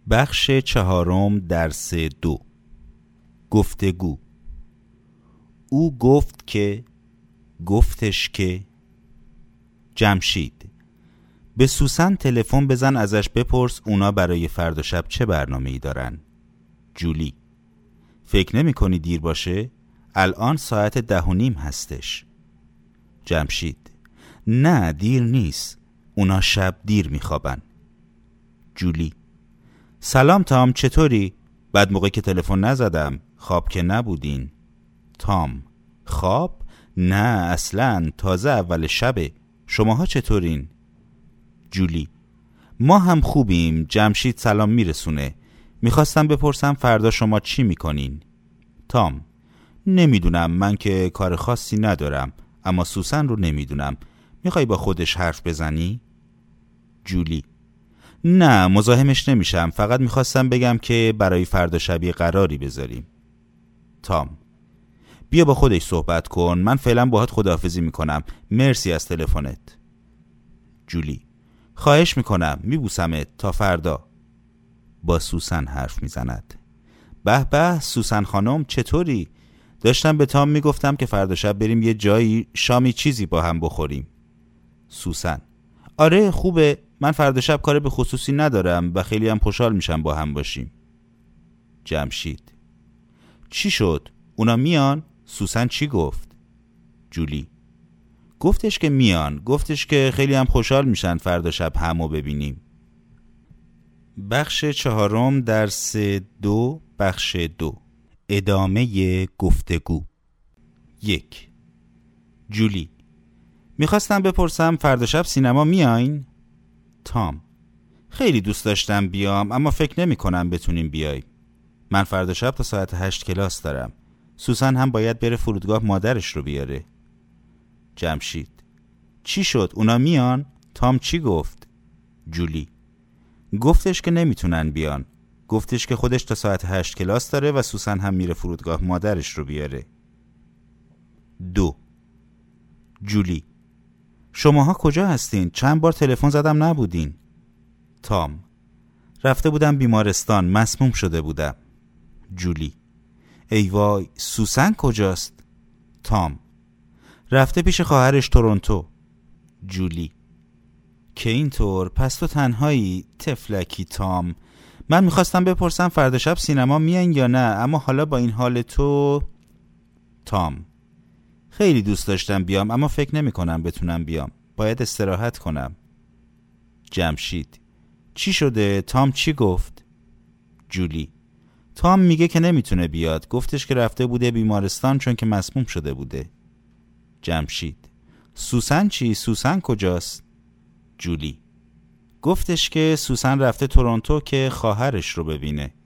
بخش 4 درس 2. گفتگو. او گفت که، گفتش که. جمشید: به سوسن تلفن بزن ازش بپرس اونا برای فردا شب چه برنامه‌ای دارن. جولی: فکر نمی کنی دیر باشه؟ الان ساعت 10:30 هستش. جمشید: نه دیر نیست، اونا شب دیر میخوابن. جولی: سلام تام، چطوری؟ بعد موقع که تلفن نزدم، خواب که نبودین. تام: خواب؟ نه اصلاً، تازه اول شبه. شماها چطورین؟ جولی: ما هم خوبیم. جمشید سلام میرسونه. میخواستم بپرسم فردا شما چی میکنین؟ تام: نمیدونم، من که کار خاصی ندارم، اما سوسن رو نمیدونم. میخوای با خودش حرف بزنی؟ جولی: نه مزاحمش نمیشم، فقط میخواستم بگم که برای فردا شبیه قراری بذاریم. تام: بیا با خودش صحبت کن، من فعلا باهات خداحافظی میکنم. مرسی از تلفنت. جولی: خواهش میکنم، میبوسمت. تا فردا. با سوسن حرف میزند. به به سوسن خانم، چطوری؟ داشتم به تام میگفتم که فردا شب بریم یه جایی شامی چیزی با هم بخوریم. سوسن: آره خوبه، من فردا شب کار به خصوصی ندارم و خیلی هم خوشحال میشم با هم باشیم. جمشید: چی شد؟ اونا میان؟ سوسن چی گفت؟ جولی: گفتش که میان، گفتش که خیلی هم خوشحال میشن فردا شب همو ببینیم. بخش 4 درس 2 بخش 2. ادامه گفتگو. 1. جولی: میخواستم بپرسم فردا شب سینما میاین؟ تام: خیلی دوست داشتم بیام، اما فکر نمی کنم بتونیم بیایم. من فردا شب تا ساعت 8 کلاس دارم. سوسن هم باید بره فرودگاه مادرش رو بیاره. جمشید: چی شد؟ اونا میان؟ تام چی گفت؟ جولی: گفتش که نمیتونن بیان. گفتش که خودش تا ساعت 8 کلاس داره و سوسن هم میره فرودگاه مادرش رو بیاره. 2. جولی: شماها کجا هستین؟ چند بار تلفن زدم نبودین. تام: رفته بودم بیمارستان، مسموم شده بودم. جولی: ای وای، سوسن کجاست؟ تام: رفته پیش خواهرش تورنتو. جولی: که اینطور؟ پس تو تنهایی؟ تفلکی تام. من میخواستم بپرسم فردا شب سینما میان یا نه، اما حالا با این حال تو. تام: خیلی دوست داشتم بیام، اما فکر نمی کنم بتونم بیام. باید استراحت کنم. جمشید: چی شده؟ تام چی گفت؟ جولی: تام میگه که نمیتونه بیاد. گفتش که رفته بوده بیمارستان چون که مسموم شده بوده. جمشید: سوسن چی؟ سوسن کجاست؟ جولی: گفتش که سوسن رفته تورنتو که خواهرش رو ببینه.